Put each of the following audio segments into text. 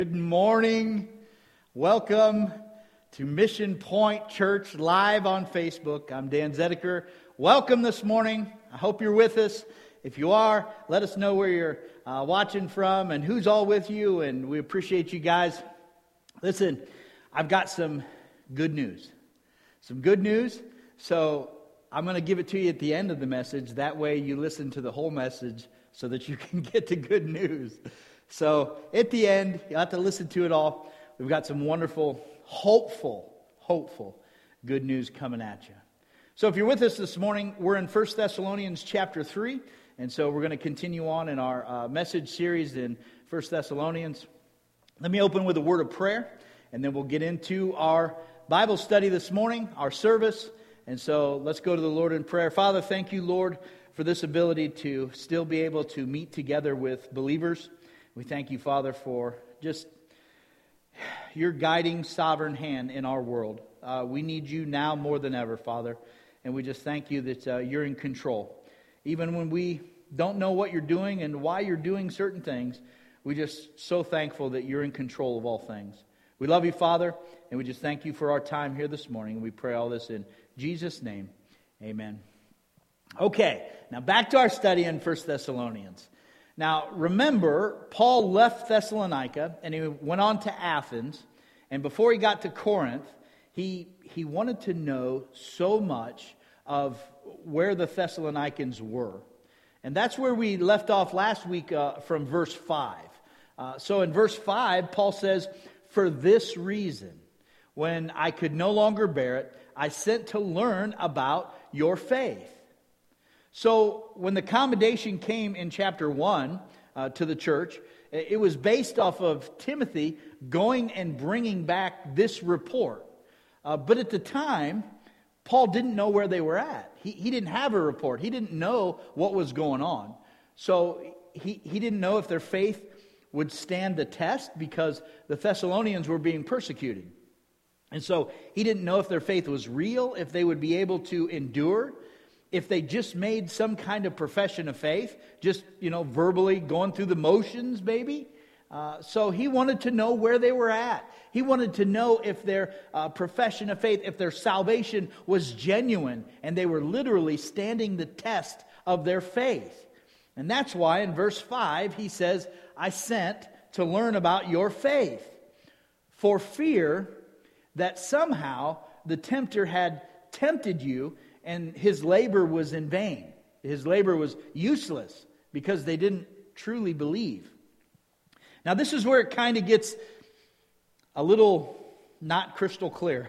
Good morning. Welcome to Mission Point Church live on Facebook. I'm Dan Zedeker. Welcome this morning. I hope you're with us. If you are, let us know where you're watching from and who's all with you, and we appreciate you guys. Listen, I've got some good news. So I'm going to give it to you at the end of the message. That way you listen to the whole message so that you can get the good news. So at the end, you'll have to listen to it all. We've got some wonderful, hopeful good news coming at you. So if you're with us this morning, we're in 1 Thessalonians chapter 3. And so we're going to continue on in our message series in 1 Thessalonians. Let me open with a word of prayer, and then we'll get into our Bible study this morning, our service. And so let's go to the Lord in prayer. Father, thank you, Lord, for this ability to still be able to meet together with believers. We thank you, Father, for just your guiding sovereign hand in our world. We need you now more than ever, Father. And we just thank you that you're in control. Even when we don't know what you're doing and why you're doing certain things, we're just so thankful that you're in control of all things. We love you, Father, and we just thank you for our time here this morning. We pray all this in Jesus' name. Amen. Okay, now back to our study in 1 Thessalonians. Now, remember, Paul left Thessalonica and he went on to Athens. And before he got to Corinth, he wanted to know so much of where the Thessalonians were. And that's where we left off last week from verse 5. So in verse 5, Paul says, "For this reason, when I could no longer bear it, I sent to learn about your faith." So when the commendation came in chapter 1 to the church, it was based off of Timothy going and bringing back this report. But at the time, Paul didn't know where they were at. He didn't have a report. He didn't know what was going on. So he didn't know if their faith would stand the test because the Thessalonians were being persecuted. And so he didn't know if their faith was real, if they would be able to endure, if they just made some kind of profession of faith, just, verbally going through the motions, maybe. So he wanted to know where they were at. He wanted to know if their profession of faith, if their salvation was genuine, and they were literally standing the test of their faith. And that's why in verse 5 he says, "I sent to learn about your faith, for fear that somehow the tempter had tempted you, and his labor was in vain." His labor was useless because they didn't truly believe. Now this is where it kind of gets a little not crystal clear.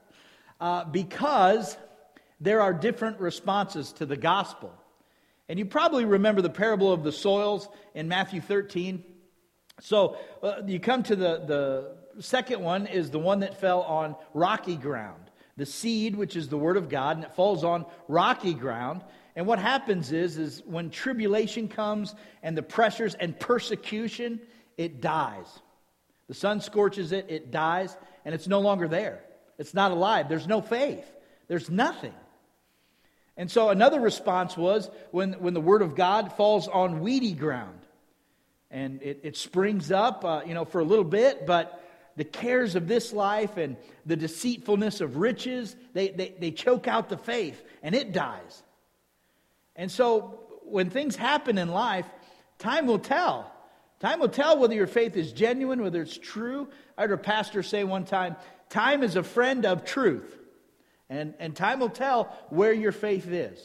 Because there are different responses to the gospel. And you probably remember the parable of the soils in Matthew 13. So you come to the second one is the one that fell on rocky ground. The seed, which is the word of God, and it falls on rocky ground. And what happens is when tribulation comes and the pressures and persecution, it dies. The sun scorches it, it dies, and it's no longer there. It's not alive. There's no faith. There's nothing. And so another response was when the word of God falls on weedy ground. And it springs up, for a little bit, but the cares of this life and the deceitfulness of riches, they choke out the faith, and it dies. And so when things happen in life, time will tell. Time will tell whether your faith is genuine, whether it's true. I heard a pastor say one time, time is a friend of truth. And time will tell where your faith is.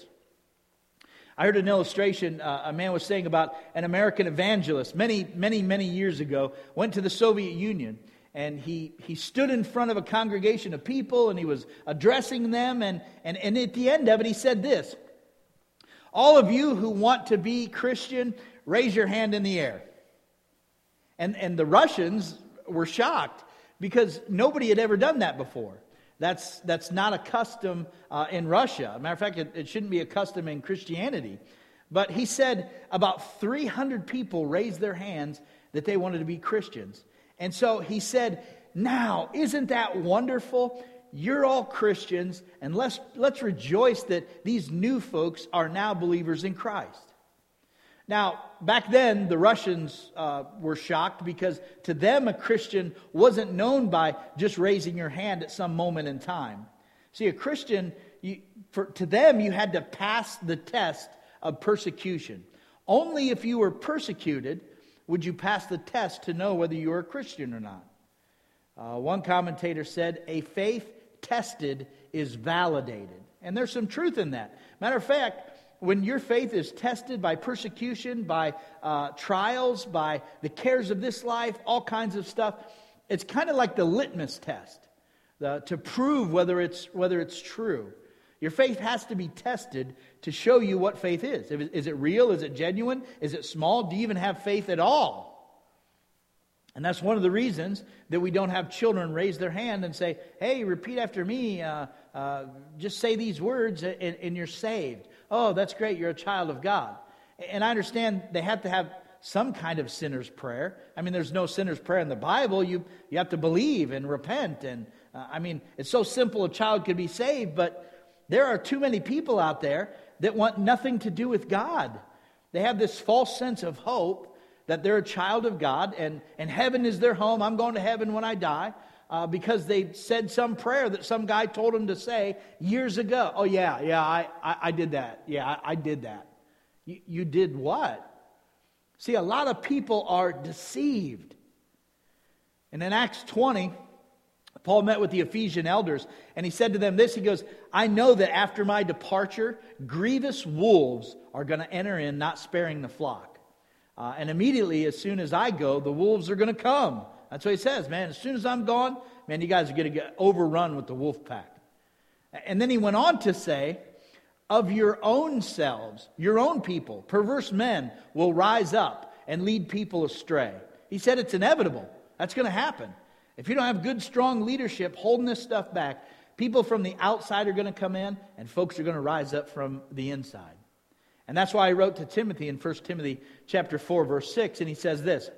I heard an illustration, a man was saying about an American evangelist many years ago, went to the Soviet Union. And he stood in front of a congregation of people and he was addressing them. And at the end of it, he said this: "All of you who want to be Christian, raise your hand in the air." And the Russians were shocked because nobody had ever done that before. That's not a custom in Russia. As a matter of fact, it shouldn't be a custom in Christianity. But he said about 300 people raised their hands that they wanted to be Christians. And so he said, "Now, isn't that wonderful? You're all Christians, and let's rejoice that these new folks are now believers in Christ." Now, back then, the Russians were shocked because to them a Christian wasn't known by just raising your hand at some moment in time. See, a Christian, to them, you had to pass the test of persecution. Only if you were persecuted would you pass the test to know whether you were a Christian or not. One commentator said, a faith tested is validated. And there's some truth in that. Matter of fact, when your faith is tested by persecution, by trials, by the cares of this life, all kinds of stuff, it's kind of like the litmus test to prove whether it's true. Your faith has to be tested to show you what faith is. Is it real? Is it genuine? Is it small? Do you even have faith at all? And that's one of the reasons that we don't have children raise their hand and say, hey, repeat after me. Just say these words and you're saved. Oh, that's great. You're a child of God. And I understand they have to have some kind of sinner's prayer. I mean, there's no sinner's prayer in the Bible. You have to believe and repent. And it's so simple a child could be saved, but there are too many people out there that want nothing to do with God. They have this false sense of hope that they're a child of God and heaven is their home. I'm going to heaven when I die because they said some prayer that some guy told them to say years ago. Oh, I did that. Yeah, I did that. You did what? See, a lot of people are deceived. And in Acts 20, Paul met with the Ephesian elders, and he said to them this. He goes, I know that after my departure, grievous wolves are going to enter in, not sparing the flock. And immediately, as soon as I go, the wolves are going to come. That's what he says, man. As soon as I'm gone, man, you guys are going to get overrun with the wolf pack. And then he went on to say, of your own selves, your own people, perverse men will rise up and lead people astray. He said it's inevitable. That's going to happen. If you don't have good, strong leadership holding this stuff back, people from the outside are going to come in, and folks are going to rise up from the inside. And that's why I wrote to Timothy in 1 Timothy chapter 4, verse 6, and he says this,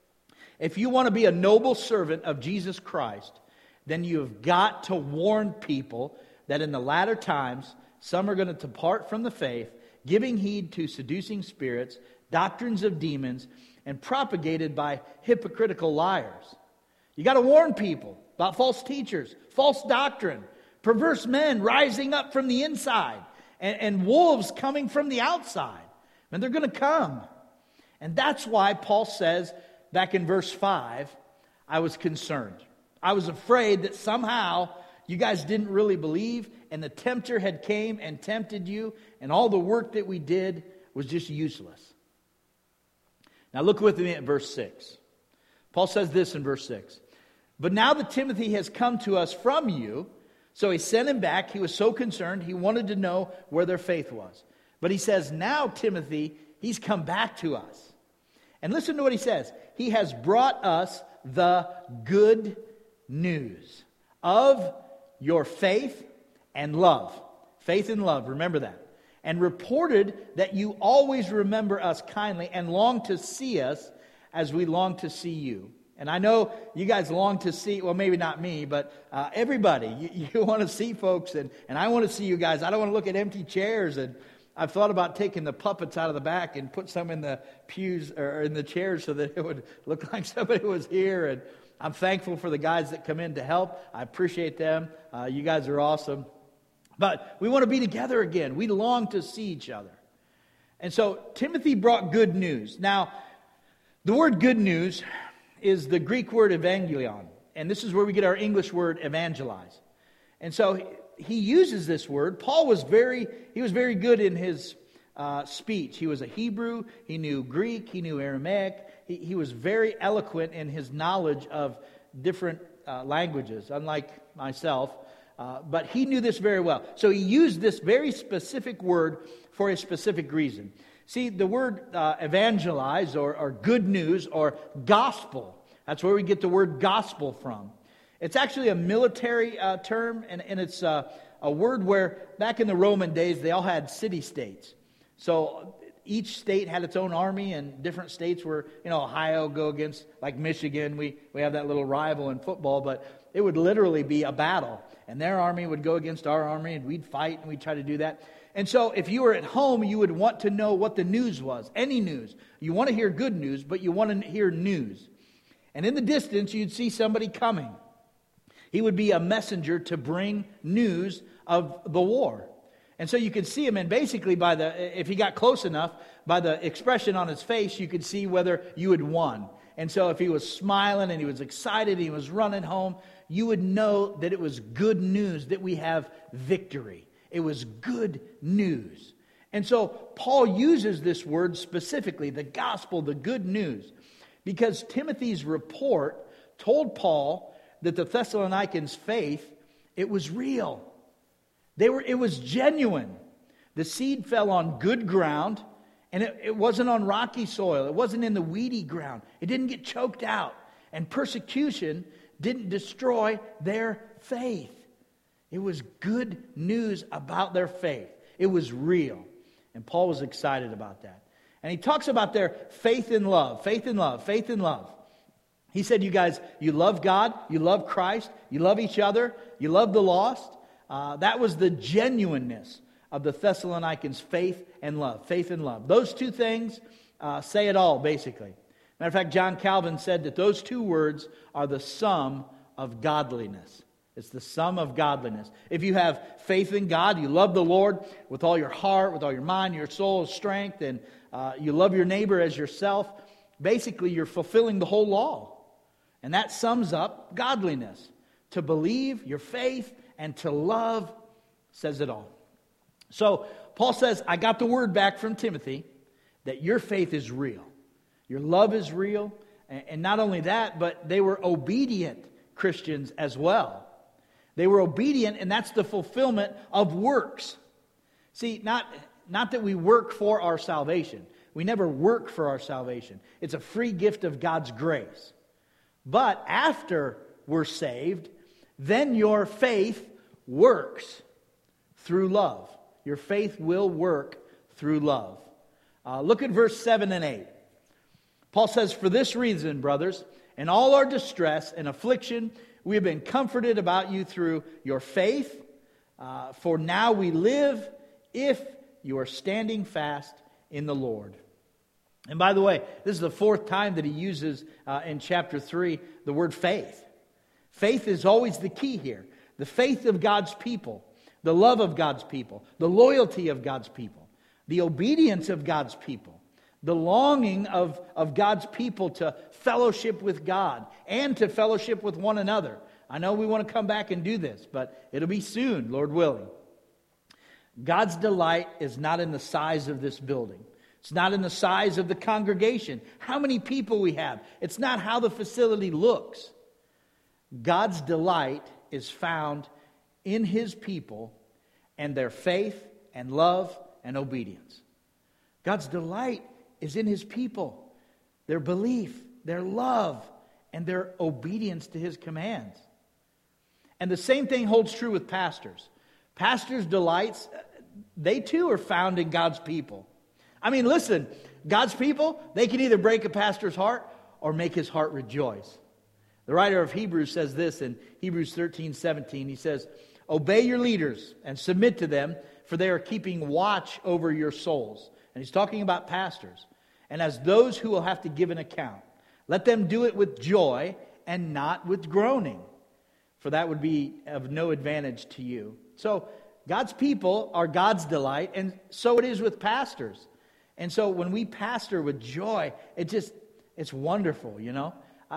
if you want to be a noble servant of Jesus Christ, then you have got to warn people that in the latter times, some are going to depart from the faith, giving heed to seducing spirits, doctrines of demons, and propagated by hypocritical liars. You got to warn people about false teachers, false doctrine, perverse men rising up from the inside, and wolves coming from the outside. And they're going to come. And that's why Paul says back in verse 5, I was concerned. I was afraid that somehow you guys didn't really believe, and the tempter had came and tempted you, and all the work that we did was just useless. Now look with me at verse 6. Paul says this in verse 6. But now that Timothy has come to us from you, so he sent him back. He was so concerned. He wanted to know where their faith was. But he says, now Timothy, he's come back to us. And listen to what he says. He has brought us the good news of your faith and love. Faith and love, remember that. And reported that you always remember us kindly and long to see us as we long to see you. And I know you guys long to see, well, maybe not me, but everybody. You want to see folks, and I want to see you guys. I don't want to look at empty chairs. And I've thought about taking the puppets out of the back and put some in the pews or in the chairs so that it would look like somebody was here. And I'm thankful for the guys that come in to help. I appreciate them. You guys are awesome. But we want to be together again. We long to see each other. And so Timothy brought good news. Now, the word good news is the Greek word evangelion. And this is where we get our English word evangelize. And so he uses this word. Paul was very good in his speech. He was a Hebrew. He knew Greek. He knew Aramaic. He was very eloquent in his knowledge of different languages, unlike myself. But he knew this very well. So he used this very specific word for a specific reason. See, the word evangelize or good news or gospel, that's where we get the word gospel from. It's actually a military term, and it's a word where back in the Roman days they all had city-states. So each state had its own army, and different states were, Ohio go against, like Michigan, we have that little rival in football, but it would literally be a battle. And their army would go against our army, and we'd fight, and we'd try to do that. And so if you were at home, you would want to know what the news was, any news. You want to hear good news, but you want to hear news. And in the distance, you'd see somebody coming. He would be a messenger to bring news of the war. And so you could see him, and basically if he got close enough, by the expression on his face, you could see whether you had won. And so if he was smiling and he was excited, he was running home, you would know that it was good news, that we have victory. It was good news. And so Paul uses this word specifically, the gospel, the good news, because Timothy's report told Paul that the Thessalonians' faith, it was real. It was genuine. The seed fell on good ground, and it wasn't on rocky soil. It wasn't in the weedy ground. It didn't get choked out. And persecution didn't destroy their faith. It was good news about their faith. It was real. And Paul was excited about that. And he talks about their faith in love, faith in love, faith in love. He said, you guys, you love God, you love Christ, you love each other, you love the lost. That was the genuineness of the Thessalonians' faith and love. Faith and love. Those two things say it all, basically. Matter of fact, John Calvin said that those two words are the sum of godliness. It's the sum of godliness. If you have faith in God, you love the Lord with all your heart, with all your mind, your soul, strength, and you love your neighbor as yourself, basically you're fulfilling the whole law. And that sums up godliness. To believe, your faith, and to love says it all. So Paul says, I got the word back from Timothy that your faith is real. Your love is real. And not only that, but they were obedient Christians as well. They were obedient, and that's the fulfillment of works. See, not that we work for our salvation. We never work for our salvation. It's a free gift of God's grace. But after we're saved, then your faith works through love. Your faith will work through love. Look at verse 7 and 8. Paul says, for this reason, brothers, in all our distress and affliction, we have been comforted about you through your faith. For now we live if you are standing fast in the Lord. And by the way, this is the fourth time that he uses in chapter 3 the word faith. Faith is always the key here. The faith of God's people, the love of God's people, the loyalty of God's people, the obedience of God's people, the longing of God's people to fellowship with God and to fellowship with one another. I know we want to come back and do this, but it'll be soon, Lord willing. God's delight is not in the size of this building. It's not in the size of the congregation, how many people we have. It's not how the facility looks. God's delight is found in His people and their faith and love and obedience. God's delight is in His people, their belief, their love, and their obedience to His commands. And the same thing holds true with pastors. Pastors' delights, they too are found in God's people. I mean, listen, God's people, they can either break a pastor's heart or make his heart rejoice. The writer of Hebrews says this in Hebrews 13:17. He says, obey your leaders and submit to them, for they are keeping watch over your souls. And he's talking about pastors. And as those who will have to give an account, let them do it with joy and not with groaning, for that would be of no advantage to you. So God's people are God's delight, and so it is with pastors. And so when we pastor with joy, it's wonderful, you know.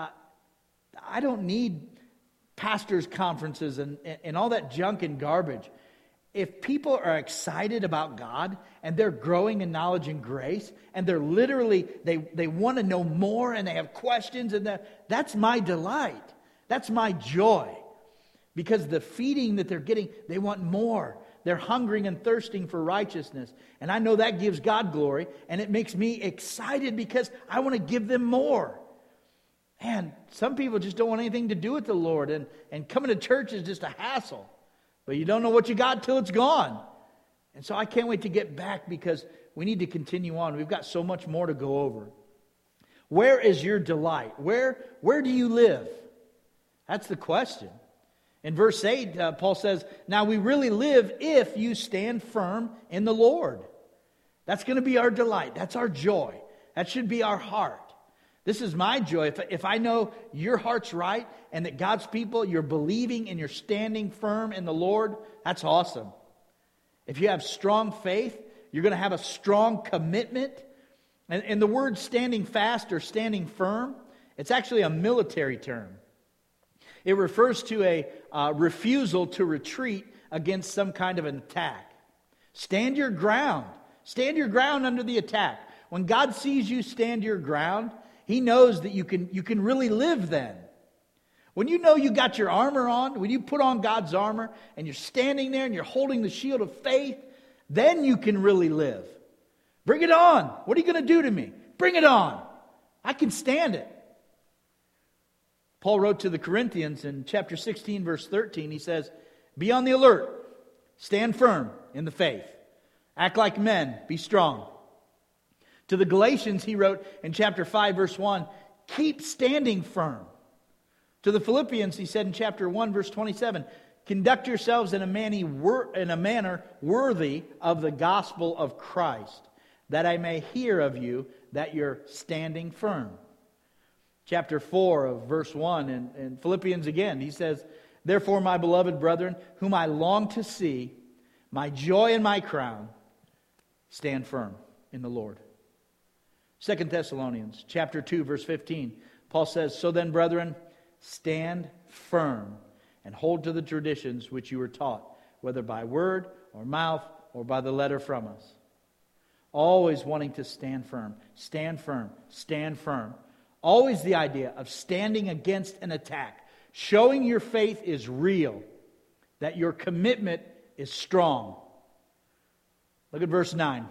I don't need pastors' conferences and all that junk and garbage. If people are excited about God and they're growing in knowledge and grace, and they're literally, they want to know more and they have questions, and that's my delight. That's my joy. Because the feeding that they're getting, they want more. They're hungering and thirsting for righteousness. And I know that gives God glory, and it makes me excited because I want to give them more. Man, some people just don't want anything to do with the Lord, and coming to church is just a hassle. But you don't know what you got till it's gone. And so I can't wait to get back, because we need to continue on. We've got so much more to go over. Where is your delight? Where do you live? That's the question. In verse 8, Paul says, now we really live if you stand firm in the Lord. That's going to be our delight. That's our joy. That should be our heart. This is my joy. If I know your heart's right and that God's people, you're believing and you're standing firm in the Lord, that's awesome. If you have strong faith, you're going to have a strong commitment. And the word standing fast or standing firm, it's actually a military term. It refers to a refusal to retreat against some kind of an attack. Stand your ground. Stand your ground under the attack. When God sees you stand your ground, He knows that you can really live then. When you know you got your armor on, when you put on God's armor and you're standing there and you're holding the shield of faith, then you can really live. Bring it on. What are you going to do to me? Bring it on. I can stand it. Paul wrote to the Corinthians in chapter 16, verse 13, he says, be on the alert. Stand firm in the faith. Act like men. Be strong. To the Galatians, he wrote in chapter 5, verse 1, keep standing firm. To the Philippians, he said in chapter 1, verse 27, conduct yourselves in a manner worthy of the gospel of Christ, that I may hear of you that you're standing firm. Chapter 4 of verse 1 in Philippians again, he says, therefore, my beloved brethren, whom I long to see, my joy and my crown, stand firm in the Lord. 2 Thessalonians chapter 2, verse 15, Paul says, so then, brethren, stand firm and hold to the traditions which you were taught, whether by word or mouth or by the letter from us. Always wanting to stand firm, stand firm, stand firm. Always the idea of standing against an attack, showing your faith is real, that your commitment is strong. Look at verse 9.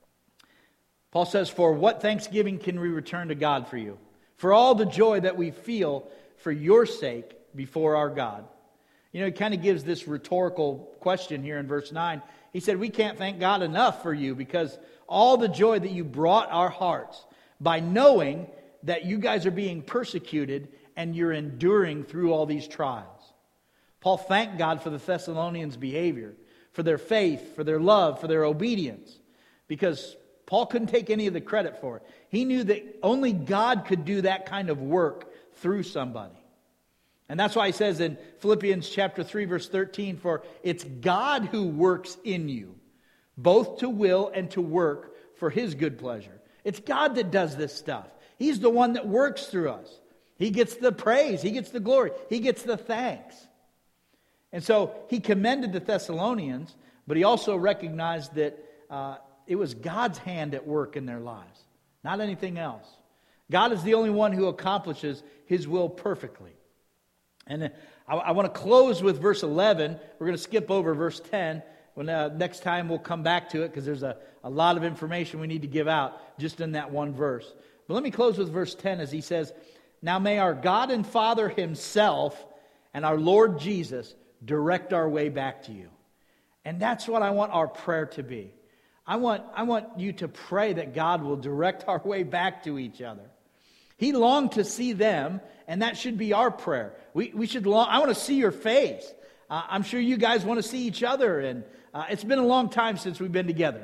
Paul says, for what thanksgiving can we return to God for you? For all the joy that we feel for your sake before our God. You know, he kind of gives this rhetorical question here in verse 9. He said, we can't thank God enough for you because all the joy that you brought our hearts by knowing that you guys are being persecuted and you're enduring through all these trials. Paul thanked God for the Thessalonians' behavior, for their faith, for their love, for their obedience, because Paul couldn't take any of the credit for it. He knew that only God could do that kind of work through somebody. And that's why he says in Philippians chapter 3, verse 13, for it's God who works in you, both to will and to work for His good pleasure. It's God that does this stuff. He's the one that works through us. He gets the praise. He gets the glory. He gets the thanks. And so he commended the Thessalonians, but he also recognized that it was God's hand at work in their lives, not anything else. God is the only one who accomplishes His will perfectly. And I want to close with verse 11. We're going to skip over verse 10. Next time we'll come back to it because there's a lot of information we need to give out just in that one verse. But let me close with verse 10 as he says, now may our God and Father Himself and our Lord Jesus direct our way back to you. And that's what I want our prayer to be. I want you to pray that God will direct our way back to each other. He longed to see them, and that should be our prayer. We should long. I want to see your face. I'm sure you guys want to see each other, and it's been a long time since we've been together.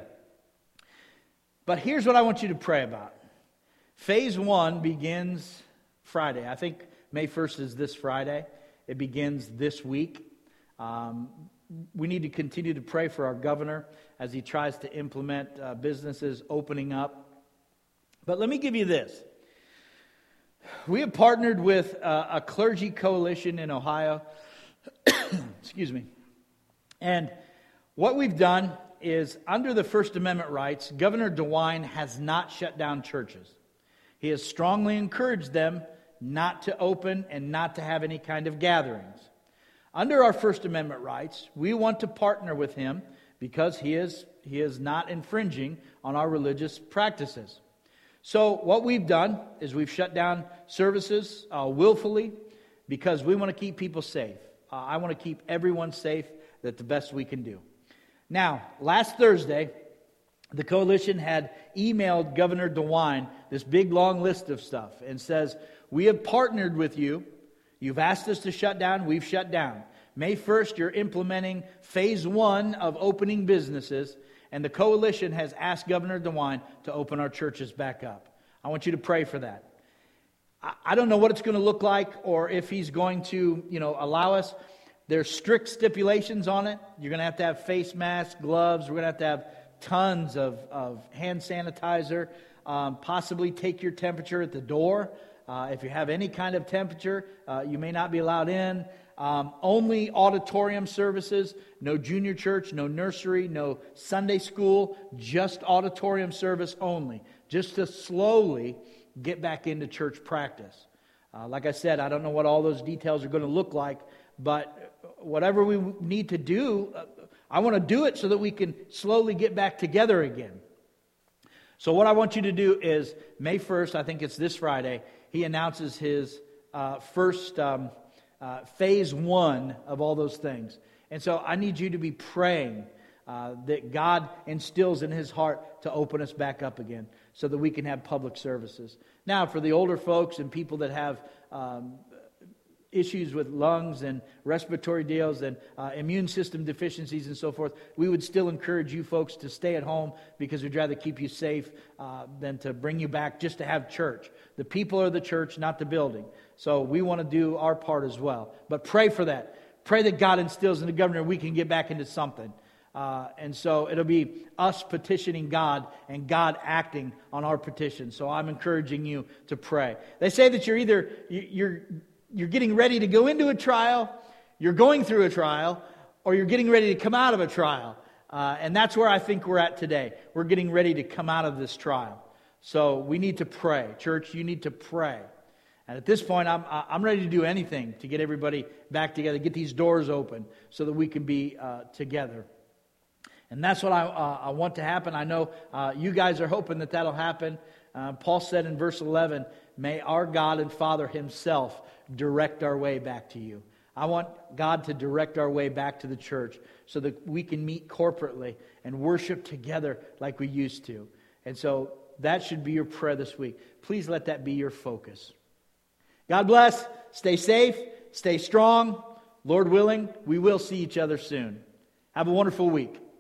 But here's what I want you to pray about. Phase 1 begins Friday. I think May 1st is this Friday. It begins this week. We need to continue to pray for our governor as he tries to implement businesses opening up. But let me give you this. We have partnered with a clergy coalition in Ohio. Excuse me. And what we've done is, under the First Amendment rights, Governor DeWine has not shut down churches. He has strongly encouraged them not to open and not to have any kind of gatherings. Under our First Amendment rights, we want to partner with him because he is not infringing on our religious practices. So what we've done is we've shut down services willfully because we want to keep people safe. I want to keep everyone safe, that the best we can do. Now, last Thursday, the coalition had emailed Governor DeWine this big long list of stuff and says, we have partnered with you. You've asked us to shut down. We've shut down. May 1st, you're implementing phase 1 of opening businesses, and the coalition has asked Governor DeWine to open our churches back up. I want you to pray for that. I don't know what it's going to look like or if he's going to, allow us. There's strict stipulations on it. You're going to have face masks, gloves. We're going to have tons of hand sanitizer. Possibly take your temperature at the door. If you have any kind of temperature, you may not be allowed in. Only auditorium services, no junior church, no nursery, no Sunday school, just auditorium service only, just to slowly get back into church practice. Like I said, I don't know what all those details are going to look like, but whatever we need to do, I want to do it so that we can slowly get back together again. So what I want you to do is, May 1st, I think it's this Friday, he announces his first phase 1 of all those things. And so I need you to be praying that God instills in his heart to open us back up again so that we can have public services. Now, for the older folks and people that have issues with lungs and respiratory deals and immune system deficiencies and so forth, we would still encourage you folks to stay at home because we'd rather keep you safe than to bring you back just to have church. The people are the church, not the building. So we want to do our part as well. But pray for that. Pray that God instills in the governor we can get back into something. And so it'll be us petitioning God and God acting on our petition. So I'm encouraging you to pray. They say that you're getting ready to go into a trial, you're going through a trial, or you're getting ready to come out of a trial. And that's where I think we're at today. We're getting ready to come out of this trial. So we need to pray. Church, you need to pray. And at this point, I'm ready to do anything to get everybody back together, get these doors open so that we can be together. And that's what I want to happen. I know you guys are hoping that that'll happen. Paul said in verse 11, may our God and Father himself direct our way back to you. I want God to direct our way back to the church so that we can meet corporately and worship together like we used to. And so that should be your prayer this week. Please let that be your focus. God bless. Stay safe. Stay strong. Lord willing, we will see each other soon. Have a wonderful week.